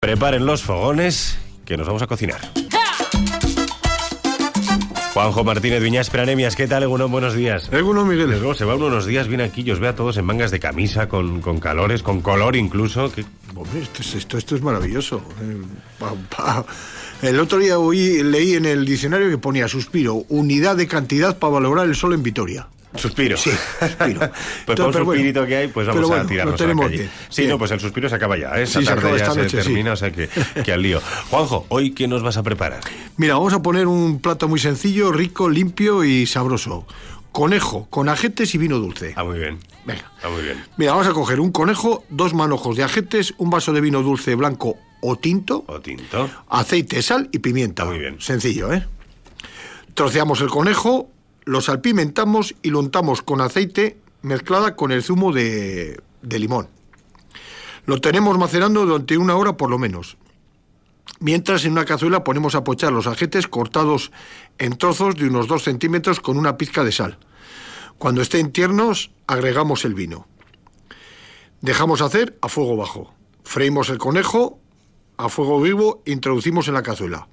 Preparen los fogones, que nos vamos a cocinar. Juanjo Martínez Viñas Peranemias, ¿qué tal, Egunon? Buenos días. Egunon, Miguel. Luego se va unos días bien aquí, yo os veo a todos en mangas de camisa, con calores, con color incluso. Hombre, esto es maravilloso. El otro día leí en el diccionario que ponía suspiro, unidad de cantidad para valorar el sol en Vitoria. Suspiro. Sí, suspiro. Pues por el suspirito que hay, pues vamos a tirarnos a la calle. Bien. Sí, no, pues el suspiro se acaba ya, ¿eh? Sí, esta tarde esta noche, termina, sí. O sea que al lío. Juanjo, ¿hoy qué nos vas a preparar? Mira, vamos a poner un plato muy sencillo, rico, limpio y sabroso. Conejo, con ajetes y vino dulce. Ah, muy bien. Venga. Ah, muy bien. Mira, vamos a coger un conejo, 2 manojos de ajetes, un vaso de vino dulce blanco o tinto, aceite, sal y pimienta. Muy bien. Sencillo, ¿eh? Troceamos el conejo, lo salpimentamos y lo untamos con aceite mezclada con el zumo de limón. Lo tenemos macerando durante 1 hora por lo menos. Mientras en una cazuela ponemos a pochar los ajetes cortados en trozos de unos 2 centímetros con una pizca de sal. Cuando estén tiernos, agregamos el vino. Dejamos hacer a fuego bajo. Freímos el conejo a fuego vivo e introducimos en la cazuela.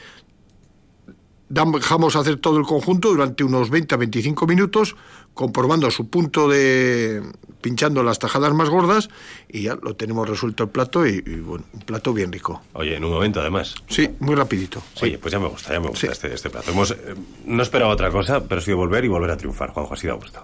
Dejamos hacer todo el conjunto durante unos 20 a 25 minutos, comprobando su punto de... pinchando las tajadas más gordas, y ya lo tenemos resuelto el plato, y bueno, un plato bien rico. Oye, en un momento además. Sí, muy rapidito. Oye, Sí. pues ya me gusta Sí. este plato. No esperaba otra cosa, pero ha sido volver y volver a triunfar, Juanjo, así da gusto.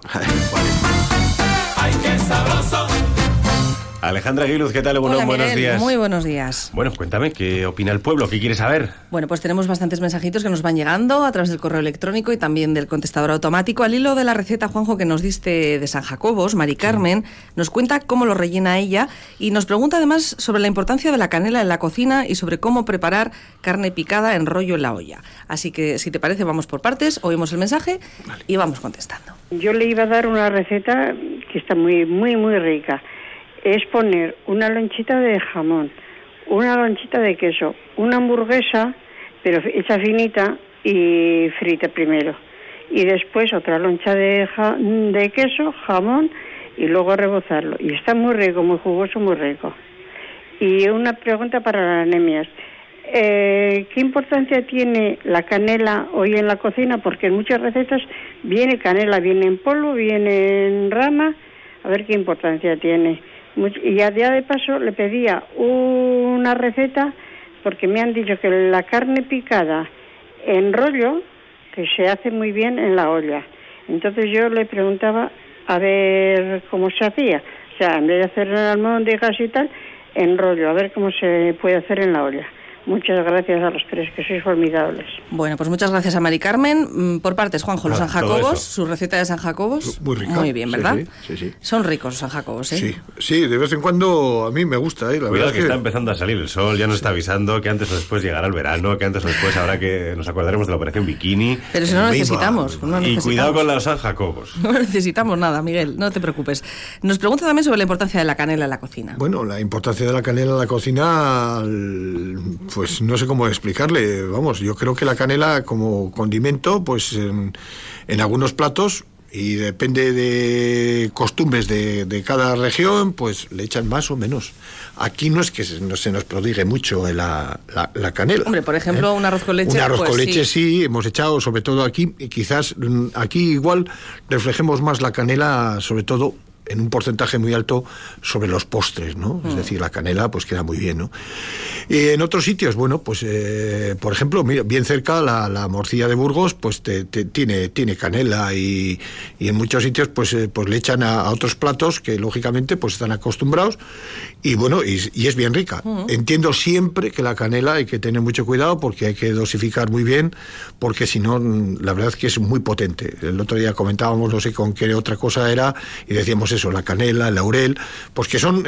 ¡Ay, qué sabroso! Alejandra Aguiluz, ¿qué tal? Hola, Buenos Miguel, días. muy buenos días. Bueno, cuéntame, ¿qué opina el pueblo? ¿Qué quiere saber? Bueno, pues tenemos bastantes mensajitos que nos van llegando a través del correo electrónico y también del contestador automático. Al hilo de la receta, Juanjo, que nos diste de San Jacobos, Mari Carmen nos cuenta cómo lo rellena ella y nos pregunta además sobre la importancia de la canela en la cocina y sobre cómo preparar carne picada en rollo en la olla. Así que, si te parece, vamos por partes, oímos el mensaje y vamos contestando. Yo le iba a dar una receta que está muy, muy, muy rica. Es poner una lonchita de jamón, una lonchita de queso, una hamburguesa, pero hecha finita y frita primero. Y después otra loncha de queso, jamón y luego rebozarlo. Y está muy rico, muy jugoso, muy rico. Y una pregunta para las anemias. ¿Qué importancia tiene la canela hoy en la cocina? Porque en muchas recetas viene canela, viene en polvo, viene en rama. A ver qué importancia tiene. Y ya de paso le pedía una receta porque me han dicho que la carne picada en rollo que se hace muy bien en la olla. Entonces yo le preguntaba a ver cómo se hacía. O sea, en vez de hacer en almóndigas y tal, en rollo, a ver cómo se puede hacer en la olla. Muchas gracias a los tres, que sois formidables. Bueno, pues muchas gracias a Mari Carmen. Por partes, Juanjo, los San Jacobos, su receta de San Jacobos. Muy rica. Muy bien, ¿verdad? Sí. Son ricos los San Jacobos, ¿eh? Sí, de vez en cuando a mí me gusta, La Cuidado verdad que está empezando a salir el sol, ya nos está avisando que antes o después llegará el verano, que antes o después habrá que nos acordaremos de la operación Bikini. Pero si no lo necesitamos. Y cuidado con los San Jacobos. No necesitamos nada, Miguel, no te preocupes. Nos pregunta también sobre la importancia de la canela en la cocina. Bueno, la importancia de la canela en la cocina, pues no sé cómo explicarle. Vamos, yo creo que la canela como condimento, pues en algunos platos, y depende de costumbres de cada región, pues le echan más o menos. Aquí no es que se nos prodigue mucho la canela. Hombre, por ejemplo, un arroz con leche. Un arroz pues con leche sí, hemos echado, sobre todo aquí, y quizás aquí igual reflejemos más la canela, sobre todo en un porcentaje muy alto sobre los postres, ¿no? Es decir, la canela pues queda muy bien, ¿no? Y en otros sitios, bueno, pues por ejemplo, mira, bien cerca la morcilla de Burgos pues tiene canela y en muchos sitios pues le echan a otros platos que lógicamente pues están acostumbrados y bueno, y es bien rica. Entiendo siempre que la canela hay que tener mucho cuidado porque hay que dosificar muy bien, porque si no, la verdad es que es muy potente. El otro día comentábamos, no sé con qué otra cosa era, y decíamos eso, la canela, el laurel, pues que son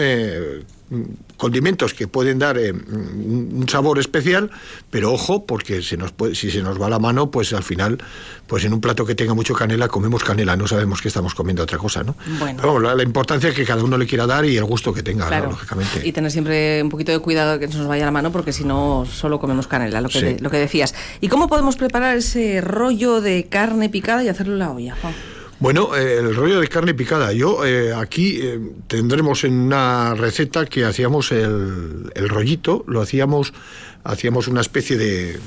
condimentos que pueden dar un sabor especial, pero ojo, porque si se nos va la mano, pues al final, pues en un plato que tenga mucho canela, comemos canela, no sabemos que estamos comiendo otra cosa, ¿no? Bueno. Pero vamos, la importancia que cada uno le quiera dar y el gusto que tenga, claro, ¿no? Lógicamente. Y tener siempre un poquito de cuidado de que no se nos vaya la mano, porque si no, solo comemos canela, lo que decías. ¿Y cómo podemos preparar ese rollo de carne picada y hacerlo en la olla, Juan? Bueno, el rollo de carne picada. Yo aquí tendremos en una receta que hacíamos el rollito, hacíamos una especie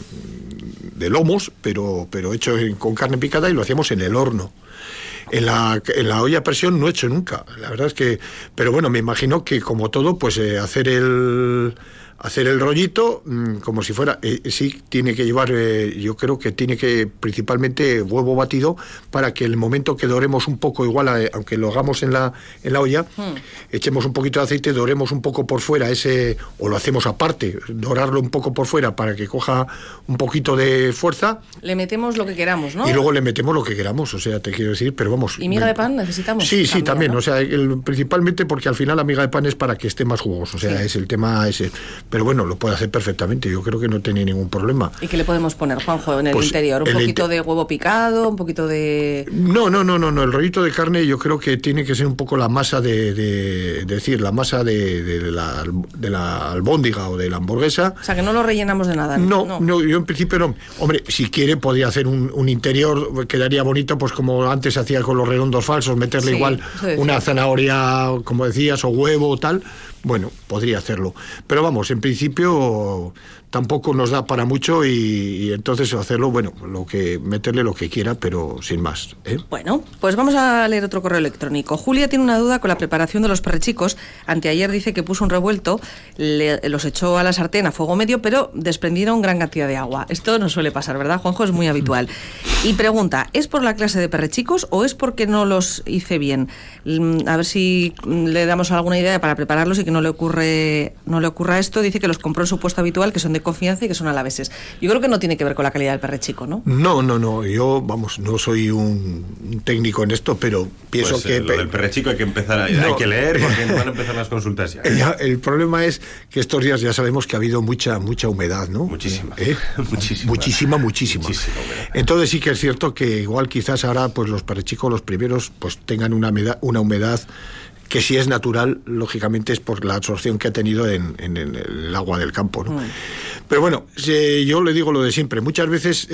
de lomos, pero hecho con carne picada, y lo hacíamos en el horno. En la olla a presión no he hecho nunca, la verdad es que... Pero bueno, me imagino que como todo, pues hacer el rollito como si fuera... sí, tiene que llevar, yo creo que tiene que principalmente huevo batido, para que el momento que doremos un poco, igual aunque lo hagamos en la olla, echemos un poquito de aceite, doremos un poco por fuera o lo hacemos aparte, dorarlo un poco por fuera para que coja un poquito de fuerza. Le metemos lo que queramos, ¿no? Y luego le metemos lo que queramos, o sea, te quiero decir, pero vamos... ¿Y miga de pan necesitamos? Sí, también, ¿no? O sea, principalmente porque al final la miga de pan es para que esté más jugoso, o sea, es el tema ese. Pero bueno, lo puede hacer perfectamente, yo creo que no tiene ningún problema. ¿Y qué le podemos poner, Juanjo, en el interior? ¿Un poquito de huevo picado? ¿Un poquito de...? No, el rollito de carne yo creo que tiene que ser un poco la masa la masa de la albóndiga o de la hamburguesa. O sea, que no lo rellenamos de nada. No, yo en principio no. Hombre, si quiere podría hacer un interior, quedaría bonito, pues como antes se hacía con los redondos falsos, meterle igual una zanahoria, como decías, o huevo o tal. Bueno, podría hacerlo. Pero vamos, en principio tampoco nos da para mucho, y entonces hacerlo, bueno, meterle lo que quiera, pero sin más, ¿eh? Bueno, pues vamos a leer otro correo electrónico. Julia tiene una duda con la preparación de los perrechicos. Anteayer dice que puso un revuelto, los echó a la sartén a fuego medio, pero desprendieron gran cantidad de agua. Esto no suele pasar, ¿verdad, Juanjo? Es muy habitual. Y pregunta, ¿es por la clase de perrechicos o es porque no los hice bien? A ver si le damos alguna idea para prepararlos y que no le ocurra esto. Dice que los compró en su puesto habitual, que son de confianza y que son alaveses. Yo creo que no tiene que ver con la calidad del perrechico, ¿no? No, yo, vamos, no soy un técnico en esto, pero pienso pues, que... Lo del perrechico hay que empezar, hay que leer, porque van a empezar las consultas ya. El problema es que estos días ya sabemos que ha habido mucha humedad, ¿no? Muchísima. Muchísima. Muchísima Entonces sí que es cierto que igual quizás ahora pues los perrechicos, los primeros, pues tengan una humedad que si es natural, lógicamente es por la absorción que ha tenido en el agua del campo, ¿no? Pero bueno, yo le digo lo de siempre. Muchas veces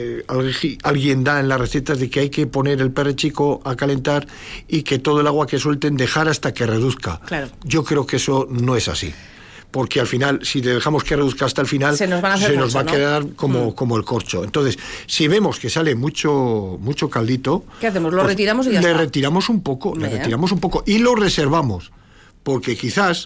alguien da en las recetas de que hay que poner el perrechico a calentar y que todo el agua que suelten dejar hasta que reduzca. Claro. Yo creo que eso no es así. Porque al final, si dejamos que reduzca hasta el final, se nos va a quedar como el corcho. Entonces, si vemos que sale mucho caldito... ¿Qué hacemos? ¿Lo retiramos y ya está? Le retiramos un poco y lo reservamos. Porque quizás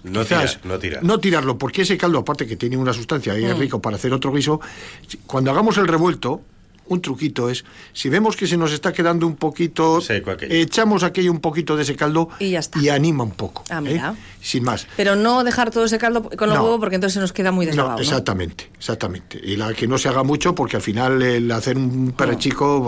no tirarlo, porque ese caldo, aparte que tiene una sustancia y es rico para hacer otro guiso, cuando hagamos el revuelto, un truquito es, si vemos que se nos está quedando un poquito seco, echamos aquello un poquito de ese caldo y ya está. Y anima un poco, mira. Sin más. Pero no dejar todo ese caldo con el huevo, porque entonces se nos queda muy deslavado, ¿no? Exactamente. Y que no se haga mucho, porque al final el hacer un perrechico,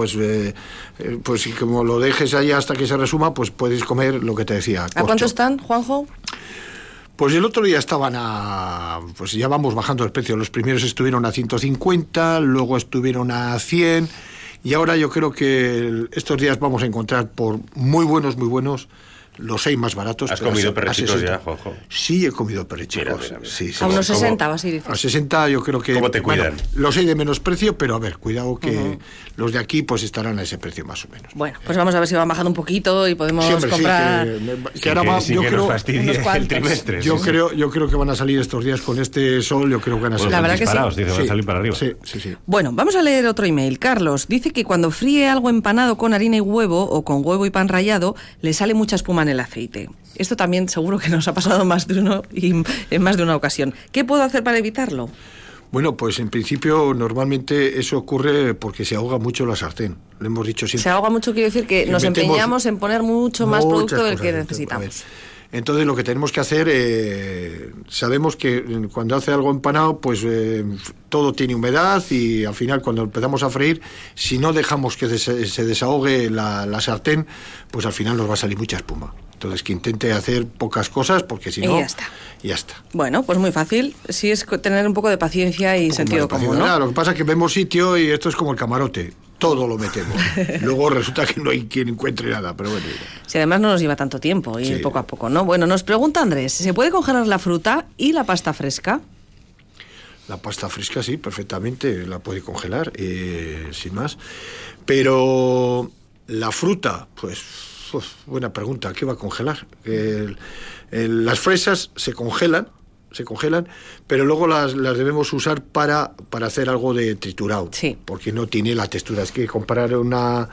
pues si como lo dejes ahí hasta que se resuma, pues puedes comer lo que te decía. ¿A cuánto están, Juanjo? Pues el otro día estaban pues ya vamos bajando el precio. Los primeros estuvieron a 150, luego estuvieron a 100, y ahora yo creo que estos días vamos a encontrar por muy buenos, los 6 más baratos. ¿Has comido perrechicos ya, Juanjo? Sí, he comido perrechicos. Mira. Sí. A unos 60, así dices. A 60 yo creo que... ¿Cómo te cuidan? Los hay de menos precio, pero a ver, cuidado que los de aquí pues estarán a ese precio más o menos. Bueno, pues vamos a ver si van bajando un poquito y podemos comprar... que ahora va, yo creo... el trimestre. Yo creo que van a salir estos días con este sol, yo creo que van a salir. La verdad que sí. Van a salir para arriba. Sí. Bueno, vamos a leer otro email. Carlos dice que cuando fríe algo empanado con harina y huevo, o con huevo y pan rallado, le sale mucha espuma en el aceite. Esto también seguro que nos ha pasado más de uno y en más de una ocasión. ¿Qué puedo hacer para evitarlo? Bueno, pues en principio normalmente eso ocurre porque se ahoga mucho la sartén. Lo hemos dicho siempre. Se ahoga mucho quiere decir que nos empeñamos en poner mucho más producto del que necesitamos. Entonces lo que tenemos que hacer, sabemos que cuando hace algo empanado, pues todo tiene humedad, y al final cuando empezamos a freír, si no dejamos que se desahogue la sartén, pues al final nos va a salir mucha espuma. Entonces que intente hacer pocas cosas, porque si no... Ya está. Bueno, pues muy fácil. Sí, es tener un poco de paciencia y sentido común, ¿no? Lo que pasa es que vemos sitio y esto es como el camarote. Todo lo metemos. Luego resulta que no hay quien encuentre nada, pero bueno. Si además no nos lleva tanto tiempo, ir poco a poco, ¿no? Bueno, nos pregunta Andrés, ¿se puede congelar la fruta y la pasta fresca? La pasta fresca sí, perfectamente, la puede congelar, sin más. Pero La fruta, pues, buena pregunta, ¿qué va a congelar? Las fresas se congelan, pero luego las debemos usar para hacer algo de triturado, sí, porque no tiene la textura. Es que comparar una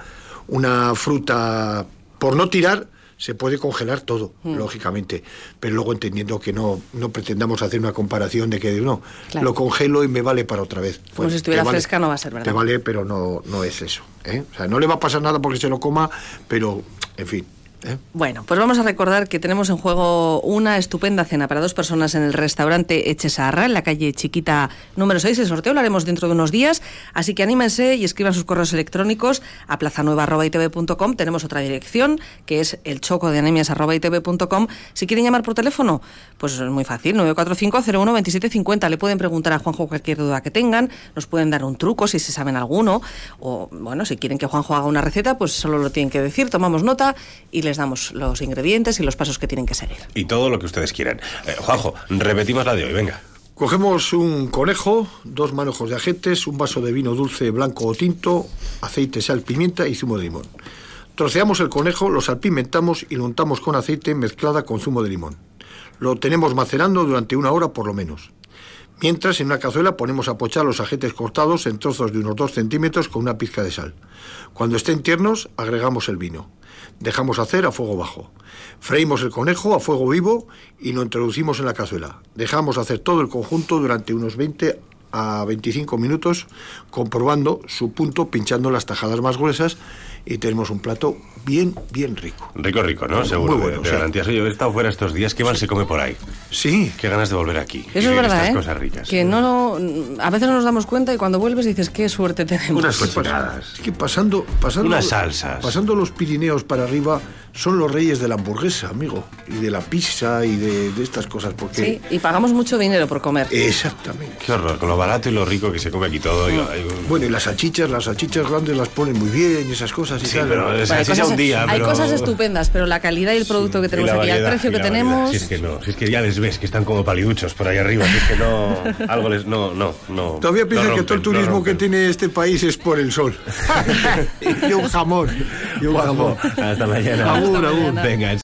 fruta por no tirar, se puede congelar todo, lógicamente, pero luego entendiendo que no pretendamos hacer una comparación de que no, claro, lo congelo y me vale para otra vez. Como si estuviera fresca, no va a ser, ¿verdad? Te vale, pero no es eso, ¿eh? O sea, no le va a pasar nada porque se lo coma, pero, en fin. Bueno, pues vamos a recordar que tenemos en juego una estupenda cena para 2 personas en el restaurante Echesarra, en la calle Chiquita número 6. El sorteo lo haremos dentro de unos días, así que anímense y escriban sus correos electrónicos a plazanueva@itv.com. Tenemos otra dirección, que es elchocodeanemias@itv.com. Si quieren llamar por teléfono, pues es muy fácil, 945-01-2750. Le pueden preguntar a Juanjo cualquier duda que tengan, nos pueden dar un truco si se saben alguno, o bueno, si quieren que Juanjo haga una receta, pues solo lo tienen que decir, tomamos nota y les damos los ingredientes y los pasos que tienen que seguir. Y todo lo que ustedes quieran. Juanjo, repetimos la de hoy, venga. Cogemos un conejo, 2 manojos de ajetes, un vaso de vino dulce blanco o tinto, aceite, sal, pimienta y zumo de limón. Troceamos el conejo, lo salpimentamos y lo untamos con aceite mezclada con zumo de limón. Lo tenemos macerando durante 1 hora por lo menos. Mientras, en una cazuela ponemos a pochar los ajetes cortados en trozos de unos 2 centímetros con una pizca de sal. Cuando estén tiernos, agregamos el vino. Dejamos hacer a fuego bajo. Freímos el conejo a fuego vivo y lo introducimos en la cazuela. Dejamos hacer todo el conjunto durante unos 20 a 25 minutos, comprobando su punto, pinchando las tajadas más gruesas, y tenemos un plato bien rico. Rico, ¿no? Seguro, muy bueno, de garantías. Yo he estado fuera estos días, qué mal se come por ahí. Sí. Qué ganas de volver aquí. Eso es verdad, estas cosas ricas. Que a veces no nos damos cuenta y cuando vuelves dices, qué suerte tenemos. Unas cochinadas. Es que pasando unas salsas. Pasando los Pirineos para arriba, son los reyes de la hamburguesa, amigo, y de la pizza y de estas cosas, porque... Sí, y pagamos mucho dinero por comer. Exactamente. Qué horror, con lo barato y lo rico que se come aquí todo. Bueno, y las salchichas grandes las ponen muy bien y esas cosas y sí, tal. pero hay cosas estupendas, pero la calidad y el producto que tenemos aquí, al precio que tenemos... Si es que ya les ves que están como paliduchos por ahí arriba, si es que no... Algo les... No. Todavía piensan que todo el turismo que tiene este país es por el sol. Y un jamón. Hasta mañana. Agur. Venga.